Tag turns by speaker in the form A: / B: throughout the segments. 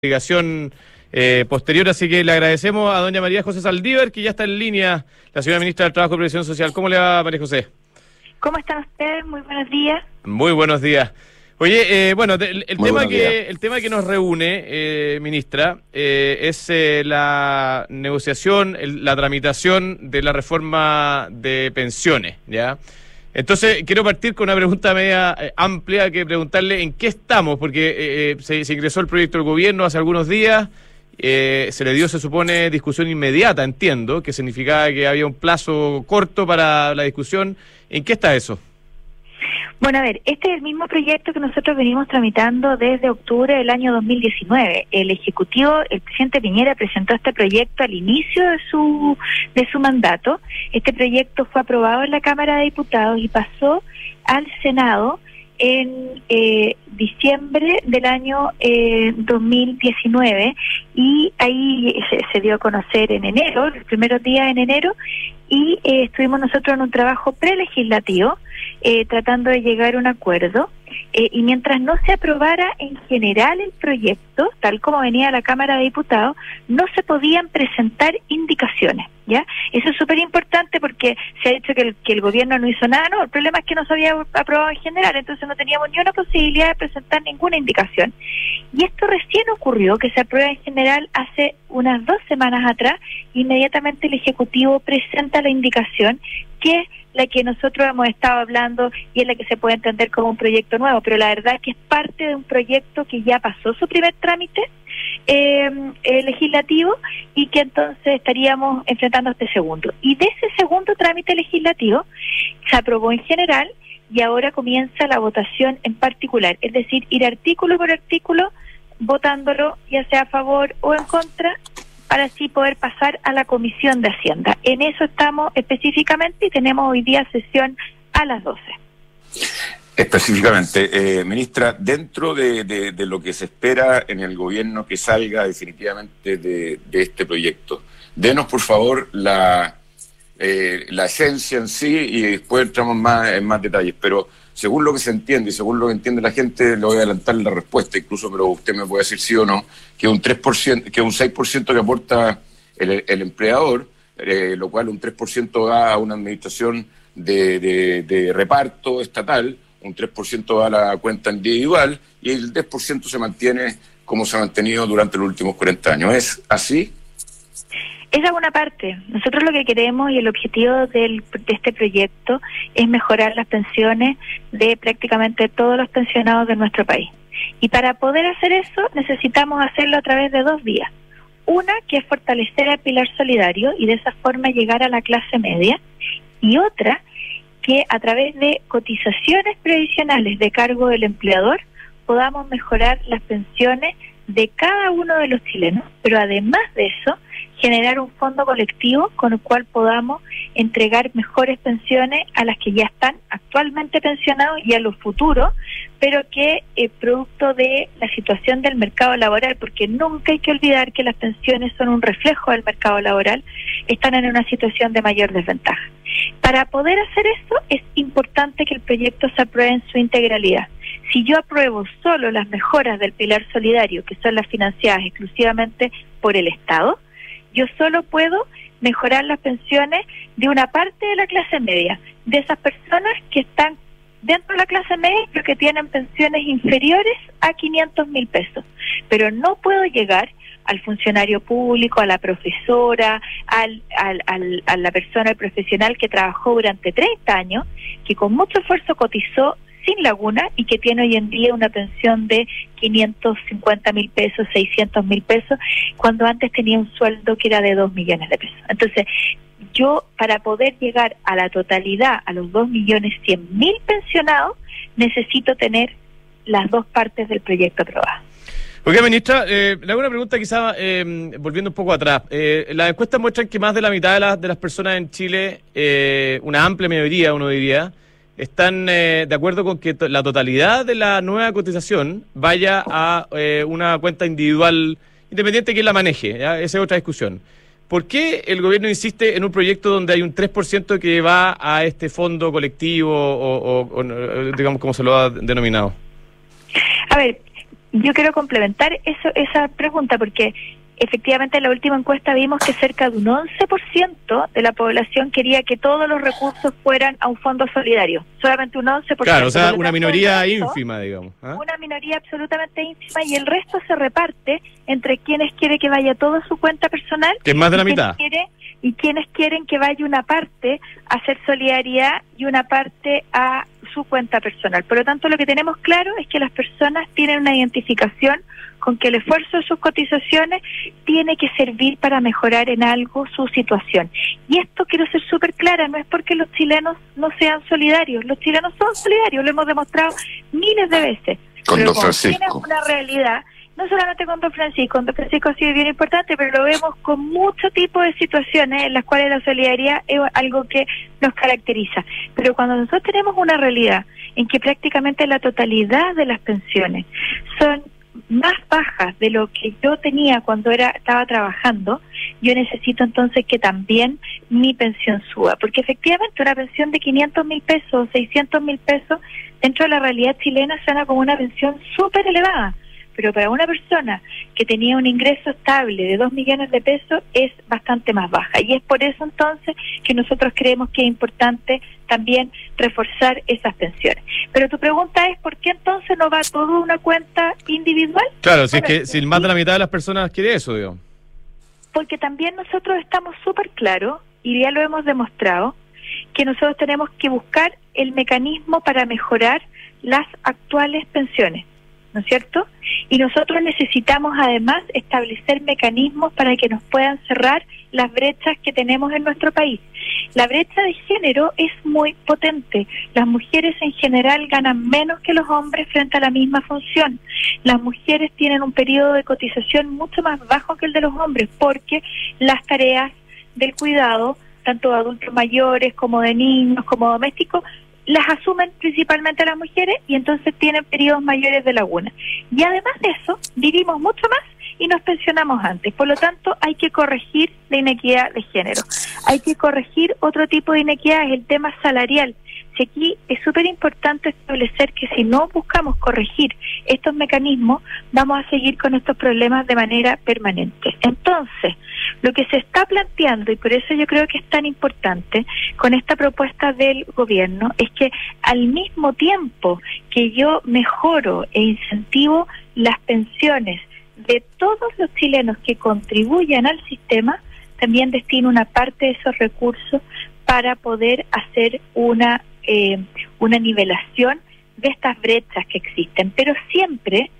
A: investigación posterior, así que le agradecemos a doña María José Saldívar, que ya está en línea, la señora ministra del Trabajo y Previsión Social. ¿Cómo le va, María José?
B: ¿Cómo están ustedes? Muy buenos días.
A: Muy buenos días. Oye, bueno, el tema que nos reúne, ministra, es la negociación, la tramitación de la reforma de pensiones, ¿ya? Entonces, quiero partir con una pregunta media amplia, que preguntarle en qué estamos, porque se ingresó el proyecto del gobierno hace algunos días, se le dio, se supone, discusión inmediata, entiendo, que significaba que había un plazo corto para la discusión. ¿En qué está eso?
B: Bueno, a ver, este es el mismo proyecto que nosotros venimos tramitando desde octubre del año 2019. El Ejecutivo, el presidente Piñera presentó este proyecto al inicio de su mandato. Este proyecto fue aprobado en la Cámara de Diputados y pasó al Senado en diciembre del año 2019, y ahí se dio a conocer en enero, los primeros días en enero, y estuvimos nosotros en un trabajo prelegislativo tratando de llegar a un acuerdo, y mientras no se aprobara en general el proyecto, tal como venía a la Cámara de Diputados, no se podían presentar indicaciones, ¿ya? Eso es súper importante porque se ha dicho que el gobierno no hizo nada. No, el problema es que no se había aprobado en general, entonces no teníamos ni una posibilidad de presentar ninguna indicación. Y esto recién ocurrió, que se aprueba en general hace unas 2 semanas atrás. Inmediatamente el Ejecutivo presenta la indicación, que es la que nosotros hemos estado hablando y es la que se puede entender como un proyecto nuevo, pero la verdad es que es parte de un proyecto que ya pasó su primer trámite legislativo, y que entonces estaríamos enfrentando este segundo. Y de ese segundo trámite legislativo se aprobó en general y ahora comienza la votación en particular, es decir, ir artículo por artículo votándolo, ya sea a favor o en contra, para así poder pasar a la Comisión de Hacienda. En eso estamos específicamente y tenemos hoy día sesión a las 12.
C: Específicamente, ministra, dentro de lo que se espera en el gobierno que salga definitivamente de este proyecto, denos por favor la esencia en sí y después entramos en más detalles, pero según lo que se entiende y según lo que entiende la gente, le voy a adelantar la respuesta, incluso, pero usted me puede decir sí o no, que un 3%, que un 6% que aporta el empleador, lo cual un 3% va a una administración de reparto estatal, un 3% va a la cuenta individual y el 10% se mantiene como se ha mantenido durante los últimos 40 años. ¿Es así?
B: Esa es una parte. Nosotros lo que queremos y el objetivo de este proyecto es mejorar las pensiones de prácticamente todos los pensionados de nuestro país. Y para poder hacer eso necesitamos hacerlo a través de 2 vías. Una, que es fortalecer el pilar solidario y de esa forma llegar a la clase media. Y otra, que a través de cotizaciones previsionales de cargo del empleador podamos mejorar las pensiones de cada uno de los chilenos, pero además de eso, generar un fondo colectivo con el cual podamos entregar mejores pensiones a las que ya están actualmente pensionados y a los futuros, pero que producto de la situación del mercado laboral, porque nunca hay que olvidar que las pensiones son un reflejo del mercado laboral, están en una situación de mayor desventaja. Para poder hacer eso es importante que el proyecto se apruebe en su integralidad. Si yo apruebo solo las mejoras del pilar solidario, que son las financiadas exclusivamente por el Estado, yo solo puedo mejorar las pensiones de una parte de la clase media, de esas personas que están dentro de la clase media pero que tienen pensiones inferiores a 500.000 pesos. Pero no puedo llegar al funcionario público, a la profesora, a la persona, el profesional que trabajó durante 30 años, que con mucho esfuerzo cotizó sin laguna y que tiene hoy en día una pensión de 550.000 pesos, 600.000 pesos, cuando antes tenía un sueldo que era de 2 millones de pesos. Entonces, yo, para poder llegar a la totalidad, a los 2.100.000 pensionados, necesito tener las 2 partes del proyecto aprobadas.
A: Ok, ministra, le hago una pregunta quizá volviendo un poco atrás. Las encuestas muestran que más de la mitad de las personas en Chile, una amplia mayoría, uno diría, están de acuerdo con que la totalidad de la nueva cotización vaya a una cuenta individual independiente de quién la maneje, ¿ya? Esa es otra discusión. ¿Por qué el gobierno insiste en un proyecto donde hay un 3% que va a este fondo colectivo o digamos como se lo ha denominado?
B: A ver, Yo quiero complementar esa pregunta porque efectivamente en la última encuesta vimos que cerca de un 11% de la población quería que todos los recursos fueran a un fondo solidario. Solamente un 11%.
A: Claro, o sea, una minoría ínfima, digamos.
B: Una minoría absolutamente ínfima, y el resto se reparte entre quienes quiere que vaya todo a su cuenta personal.
A: Que es más de la mitad.
B: Y quienes quieren que vaya una parte a hacer solidaridad y una parte a su cuenta personal. Por lo tanto, lo que tenemos claro es que las personas tienen una identificación con que el esfuerzo de sus cotizaciones tiene que servir para mejorar en algo su situación. Y esto quiero ser súper clara, no es porque los chilenos no sean solidarios, los chilenos son solidarios, lo hemos demostrado miles de veces.
C: Con Don Francisco.
B: Tiene una realidad, no solamente con Don Francisco ha sido bien importante, pero lo vemos con mucho tipo de situaciones en las cuales la solidaridad es algo que nos caracteriza. Pero cuando nosotros tenemos una realidad en que prácticamente la totalidad de las pensiones son más bajas de lo que yo tenía cuando estaba trabajando, yo necesito entonces que también mi pensión suba, porque efectivamente una pensión de 500.000 pesos o 600.000 pesos dentro de la realidad chilena suena como una pensión súper elevada, pero para una persona que tenía un ingreso estable de 2 millones de pesos es bastante más baja, y es por eso entonces que nosotros creemos que es importante también reforzar esas pensiones. Pero tu pregunta es, ¿por qué entonces no va todo a una cuenta individual?
A: Claro, si más de la mitad de las personas quiere eso, digo.
B: Porque también nosotros estamos súper claros, y ya lo hemos demostrado, que nosotros tenemos que buscar el mecanismo para mejorar las actuales pensiones, ¿no es cierto? Y nosotros necesitamos además establecer mecanismos para que nos puedan cerrar las brechas que tenemos en nuestro país. La brecha de género es muy potente. Las mujeres en general ganan menos que los hombres frente a la misma función. Las mujeres tienen un periodo de cotización mucho más bajo que el de los hombres, porque las tareas del cuidado, tanto de adultos mayores como de niños, como domésticos, las asumen principalmente las mujeres, y entonces tienen periodos mayores de laguna. Y además de eso, vivimos mucho más y nos pensionamos antes. Por lo tanto, hay que corregir la inequidad de género. Hay que corregir otro tipo de inequidad, es el tema salarial. Si aquí es súper importante establecer que si no buscamos corregir estos mecanismos, vamos a seguir con estos problemas de manera permanente. Entonces, lo que se está planteando, y por eso yo creo que es tan importante con esta propuesta del gobierno, es que al mismo tiempo que yo mejoro e incentivo las pensiones de todos los chilenos que contribuyan al sistema, también destino una parte de esos recursos para poder hacer una nivelación de estas brechas que existen, pero siempre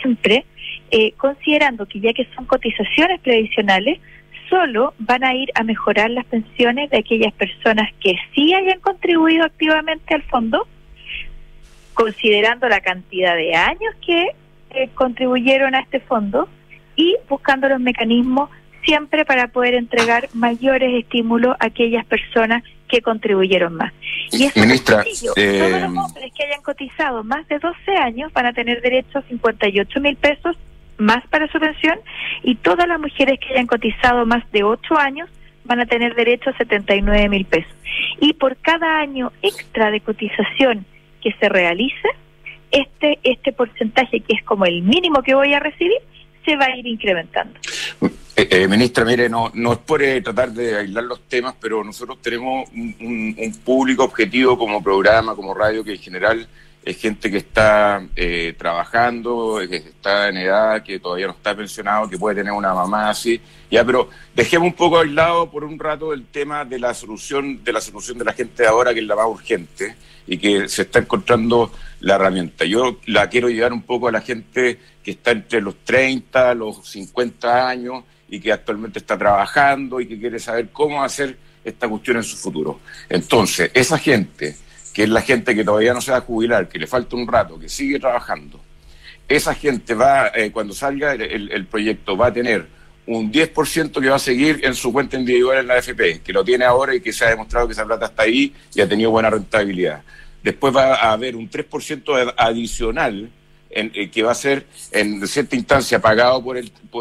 B: considerando que ya que son cotizaciones previsionales, solo van a ir a mejorar las pensiones de aquellas personas que sí hayan contribuido activamente al fondo, considerando la cantidad de años que contribuyeron a este fondo, y buscando los mecanismos siempre para poder entregar mayores estímulos a aquellas personas que contribuyeron más. Y eso,
C: ministra,
B: todos los hombres que hayan cotizado más de 12 años van a tener derecho a 58.000 pesos más para su pensión, y todas las mujeres que hayan cotizado más de 8 años van a tener derecho a 79.000 pesos. Y por cada año extra de cotización que se realice, este porcentaje, que es como el mínimo que voy a recibir, se va a ir incrementando.
C: Ministra, mire, no es por tratar de aislar los temas, pero nosotros tenemos un público objetivo como programa, como radio, que en general es gente que está trabajando, que está en edad, que todavía no está pensionado, que puede tener una mamá así, ya, pero dejemos un poco aislado por un rato el tema de la solución de la gente de ahora, que es la más urgente y que se está encontrando la herramienta. Yo la quiero llevar un poco a la gente que está entre los 30, los 50 años y que actualmente está trabajando y que quiere saber cómo hacer esta cuestión en su futuro. Entonces, esa gente, que es la gente que todavía no se va a jubilar, que le falta un rato, que sigue trabajando, esa gente va, cuando salga el proyecto, va a tener un 10% que va a seguir en su cuenta individual en la AFP, que lo tiene ahora y que se ha demostrado que esa plata está ahí y ha tenido buena rentabilidad. Después va a haber un 3% adicional que va a ser en cierta instancia pagado por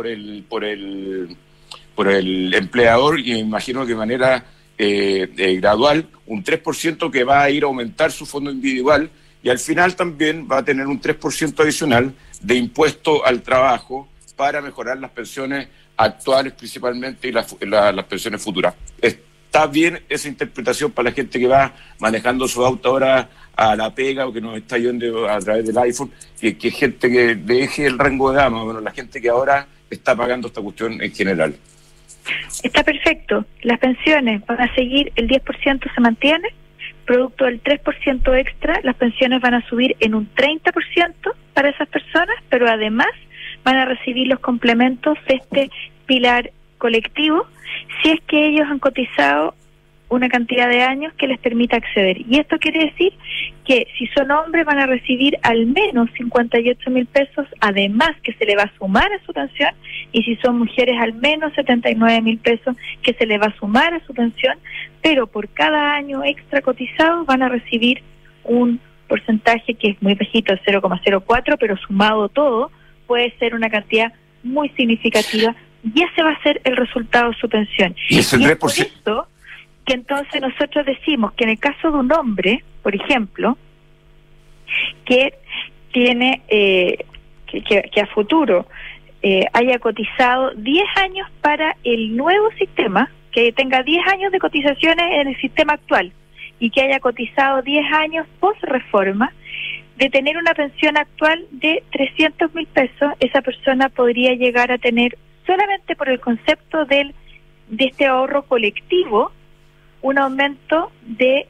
C: el empleador, y me imagino que de manera gradual, un 3% que va a ir a aumentar su fondo individual, y al final también va a tener un 3% adicional de impuesto al trabajo para mejorar las pensiones actuales principalmente y las pensiones futuras. ¿Está bien esa interpretación para la gente que va manejando su auto ahora a la pega o que nos está yendo a través del iPhone? Que gente que deje el rango de gama, bueno, la gente que ahora está pagando esta cuestión en general.
B: Está perfecto. Las pensiones van a seguir, el 10% se mantiene, producto del 3% extra, las pensiones van a subir en un 30% para esas personas, pero además van a recibir los complementos de este pilar colectivo si es que ellos han cotizado una cantidad de años que les permita acceder. Y esto quiere decir que si son hombres van a recibir al menos 58.000 pesos, además que se le va a sumar a su pensión, y si son mujeres al menos 79.000 pesos que se le va a sumar a su pensión, pero por cada año extra cotizado van a recibir un porcentaje que es muy bajito, 0,04, pero sumado todo puede ser una cantidad muy significativa, y ese va a ser el resultado de su pensión.
C: Y ese 3%.
B: Es por esto que entonces nosotros decimos que en el caso de un hombre, por ejemplo, que tiene que a futuro haya cotizado 10 años para el nuevo sistema, que tenga 10 años de cotizaciones en el sistema actual y que haya cotizado 10 años post reforma, de tener una pensión actual de 300.000 pesos, esa persona podría llegar a tener, solamente por el concepto de este ahorro colectivo, un aumento de,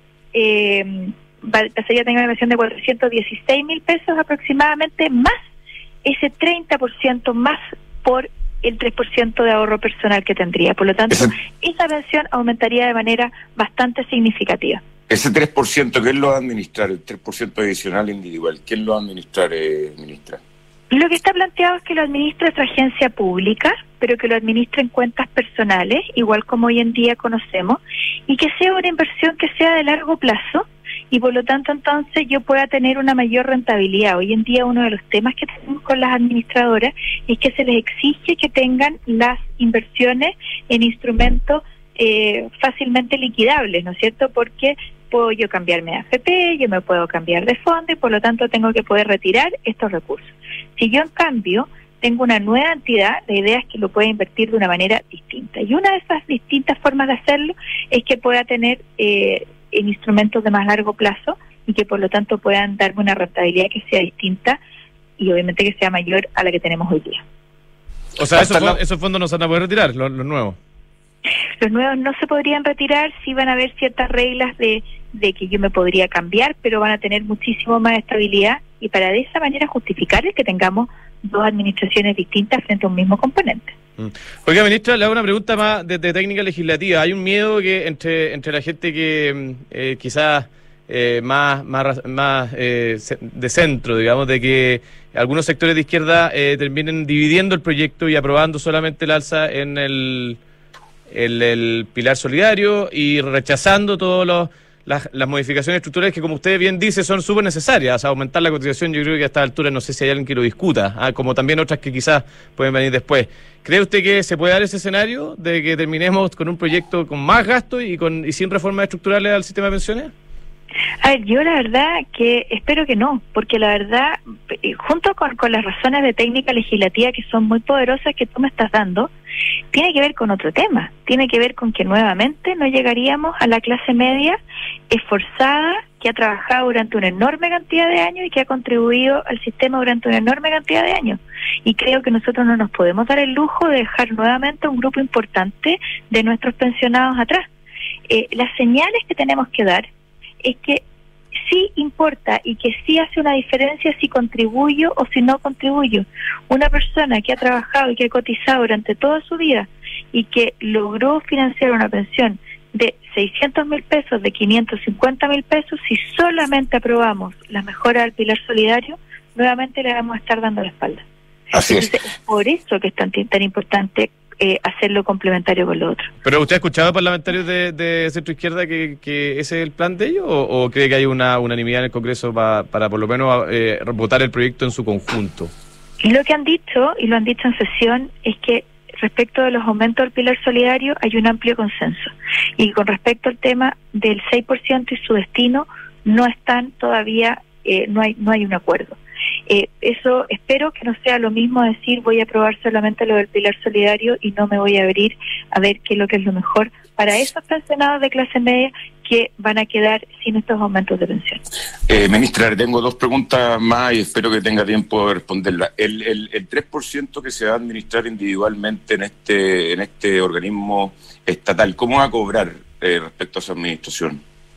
B: pasaría a tener una pensión de 416.000 pesos aproximadamente, más ese 30% más por el 3% de ahorro personal que tendría. Por lo tanto, esa pensión aumentaría de manera bastante significativa.
C: Ese 3%, ¿quién lo va a administrar? El 3% adicional individual, ¿quién lo va a administrar, ministra?
B: Lo que está planteado es que lo administre otra agencia pública, pero que lo administre en cuentas personales, igual como hoy en día conocemos, y que sea una inversión que sea de largo plazo, y por lo tanto entonces yo pueda tener una mayor rentabilidad. Hoy en día uno de los temas que tenemos con las administradoras es que se les exige que tengan las inversiones en instrumentos fácilmente liquidables, ¿no es cierto? Porque puedo yo cambiarme de AFP, yo me puedo cambiar de fondo y por lo tanto tengo que poder retirar estos recursos. Si yo en cambio tengo una nueva entidad, la idea es que lo pueda invertir de una manera distinta. Y una de esas distintas formas de hacerlo es que pueda tener en instrumentos de más largo plazo y que por lo tanto puedan darme una rentabilidad que sea distinta y obviamente que sea mayor a la que tenemos hoy día.
A: O sea, esos fondos no se van a poder retirar, los nuevos.
B: Los nuevos no se podrían retirar, sí van a haber ciertas reglas de que yo me podría cambiar, pero van a tener muchísimo más estabilidad y para de esa manera justificar el que tengamos dos administraciones distintas frente a un mismo componente.
A: Oiga, ministra, le hago una pregunta más de técnica legislativa. Hay un miedo que entre la gente que quizás más de centro, digamos, de que algunos sectores de izquierda terminen dividiendo el proyecto y aprobando solamente el alza en el pilar solidario y rechazando todas las modificaciones estructurales que, como usted bien dice, son súper necesarias. O sea, aumentar la cotización, yo creo que a esta altura no sé si hay alguien que lo discuta, como también otras que quizás pueden venir después. ¿Cree usted que se puede dar ese escenario de que terminemos con un proyecto con más gasto y sin reformas estructurales al sistema de pensiones?
B: A ver, yo la verdad que espero que no, porque la verdad, junto con las razones de técnica legislativa que son muy poderosas que tú me estás dando, tiene que ver con otro tema, tiene que ver con que nuevamente no llegaríamos a la clase media esforzada, que ha trabajado durante una enorme cantidad de años y que ha contribuido al sistema durante una enorme cantidad de años. Y creo que nosotros no nos podemos dar el lujo de dejar nuevamente un grupo importante de nuestros pensionados atrás. Las señales que tenemos que dar es que sí importa y que sí hace una diferencia si contribuyo o si no contribuyo. Una persona que ha trabajado y que ha cotizado durante toda su vida y que logró financiar una pensión de 600.000 pesos, de 550.000 pesos, si solamente aprobamos las mejoras del pilar solidario, nuevamente le vamos a estar dando la espalda.
C: Así es.
B: Entonces, por eso que es tan importante hacerlo complementario con lo otro.
A: ¿Pero usted ha escuchado a parlamentarios de centro izquierda que ese es el plan de ellos o cree que hay una unanimidad en el Congreso para por lo menos votar el proyecto en su conjunto?
B: Lo que han dicho, y lo han dicho en sesión, es que respecto de los aumentos del pilar solidario hay un amplio consenso. Y con respecto al tema del 6% y su destino, no están todavía no hay un acuerdo. Eso espero que no sea lo mismo decir voy a aprobar solamente lo del pilar solidario y no me voy a abrir a ver qué es lo que es lo mejor para esos pensionados de clase media que van a quedar sin estos aumentos de pensión.
C: Ministra, le tengo 2 preguntas más y espero que tenga tiempo de responderlas. El 3% que se va a administrar individualmente en este organismo estatal, ¿cómo va a cobrar respecto a su administración?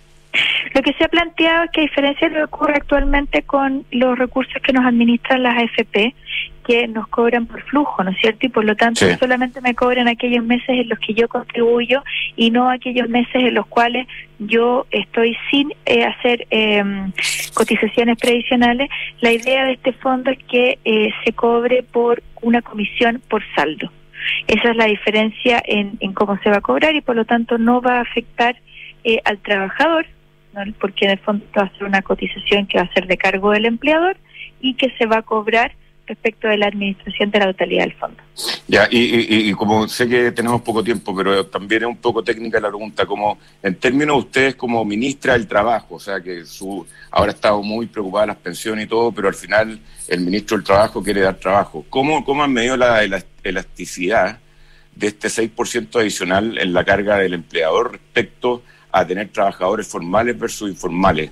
B: Lo que se ha planteado es que a diferencia de lo que ocurre actualmente con los recursos que nos administran las AFP, que nos cobran por flujo, ¿no es cierto? Y por lo tanto solamente me cobran aquellos meses en los que yo contribuyo y no aquellos meses en los cuales yo estoy sin hacer cotizaciones previsionales. La idea de este fondo es que se cobre por una comisión por saldo. Esa es la diferencia en cómo se va a cobrar y por lo tanto no va a afectar al trabajador, ¿no? Porque en el fondo va a ser una cotización que va a ser de cargo del empleador y que se va a cobrar respecto de la administración de la totalidad del fondo.
C: Ya, y como sé que tenemos poco tiempo, pero también es un poco técnica la pregunta, como en términos de ustedes como ministra del Trabajo, o sea que ahora ha estado muy preocupada de las pensiones y todo, pero al final el ministro del Trabajo quiere dar trabajo. ¿Cómo han medido la elasticidad de este 6% adicional en la carga del empleador respecto a tener trabajadores formales versus informales?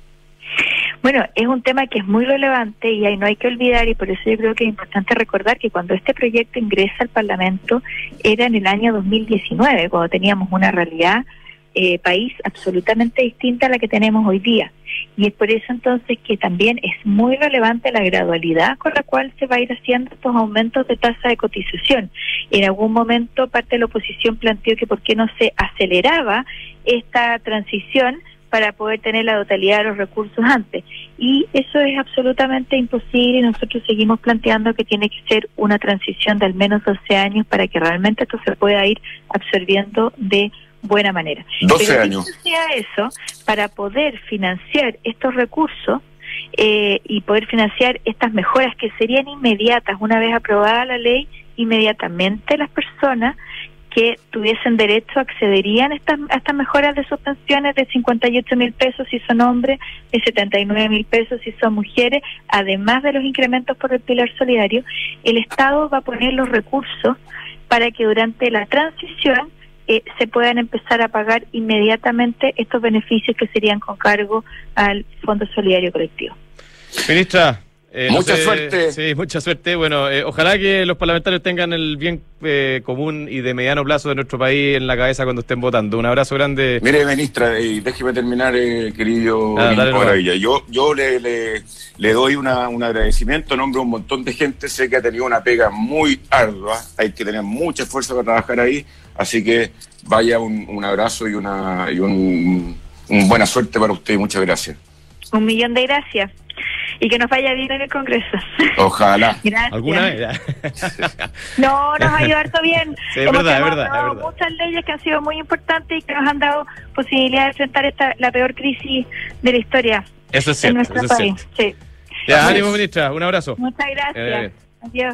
B: Bueno, es un tema que es muy relevante y ahí no hay que olvidar, y por eso yo creo que es importante recordar que cuando este proyecto ingresa al Parlamento era en el año 2019, cuando teníamos una realidad país absolutamente distinta a la que tenemos hoy día. Y es por eso entonces que también es muy relevante la gradualidad con la cual se va a ir haciendo estos aumentos de tasa de cotización. En algún momento parte de la oposición planteó que por qué no se aceleraba esta transición para poder tener la totalidad de los recursos antes. Y eso es absolutamente imposible y nosotros seguimos planteando que tiene que ser una transición de al menos 12 años para que realmente esto se pueda ir absorbiendo de buena manera.
C: 12 años.
B: Pero eso, para poder financiar estos recursos y poder financiar estas mejoras que serían inmediatas, una vez aprobada la ley, inmediatamente las personas que tuviesen derecho accederían a estas mejoras de sus pensiones de 58.000 pesos si son hombres, de 79.000 pesos si son mujeres, además de los incrementos por el pilar solidario. El Estado va a poner los recursos para que durante la transición se puedan empezar a pagar inmediatamente estos beneficios que serían con cargo al Fondo Solidario Colectivo.
A: Ministra,
C: mucha suerte.
A: Sí, mucha suerte. Bueno, ojalá que los parlamentarios tengan el bien común y de mediano plazo de nuestro país en la cabeza cuando estén votando. Un abrazo grande.
C: Mire, ministra, y déjeme terminar, querido Maravilla. Yo le doy un agradecimiento en nombre de un montón de gente. Sé que ha tenido una pega muy ardua. Hay que tener mucha fuerza para trabajar ahí. Así que vaya un abrazo y una buena suerte para usted. Muchas gracias.
B: 1.000.000 de gracias. Y que nos vaya bien en el Congreso.
C: Ojalá.
B: Gracias.
A: ¿Alguna vez?
B: No, nos ha ido harto bien.
A: Sí, es verdad.
B: Muchas leyes que han sido muy importantes y que nos han dado posibilidad de enfrentar la peor crisis de la historia.
A: Eso es cierto.
B: En nuestro país. Sí.
A: Ya, ánimo, ministra. Un abrazo.
B: Muchas gracias. Adiós.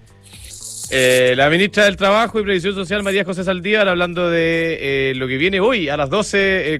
A: La ministra del Trabajo y Previsión Social, María José Saldívar, hablando de lo que viene hoy a las 12.